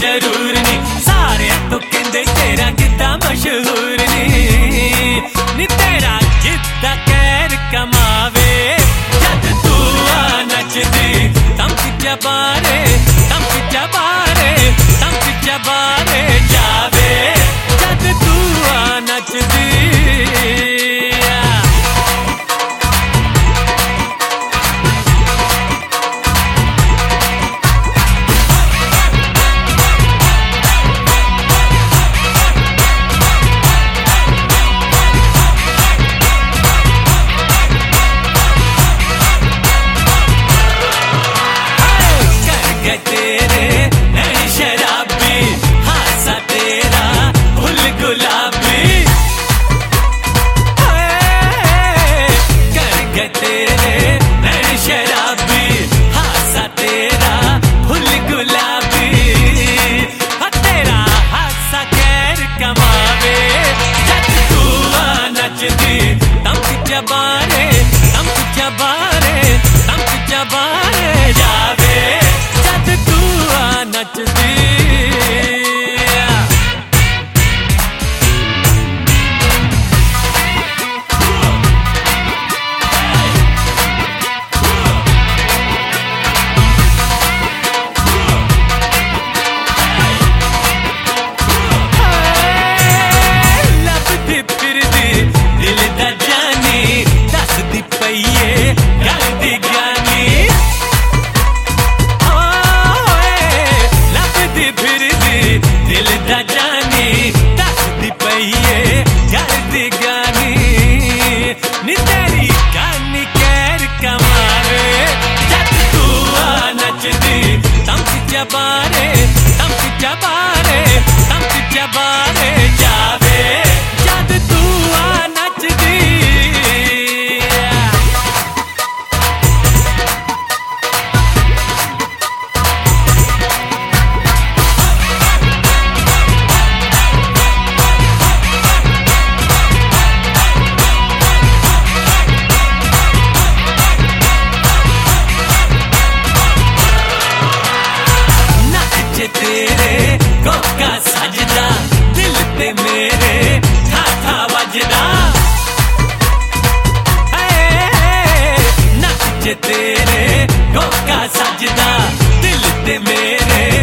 जरूर नहीं, सारे तो कहते तेरा गिद्दा मशहूर नी तेरा गिद्दा कैर कमावे जद तू आ नचदी तमक जबारे जावे जद तू आ नचदी। तेरे नैन शराबी हासा तेरा फुल गुलाबी कर गए तेरे नैन शराबी हासा तेरा फुल गुलाबी तेरा हासा कैर कमावे जद तू आ नचदी तमक जबारे जावे तू आ नचदी। लभदी फिरदी दिल दा जानी दसदी पईए गल दी ज्ञानी दिल दा जानी दसदी पईए गल दी ज्ञानी नी तेरी गानी कैर कमावे जद तू आ नचदी तमक जबारे जावे जद तू आ नचदी। तेरे कोका सजदा दिल ते मेरे था वजदा नच तेरे कोका सजदा दिल ते मेरे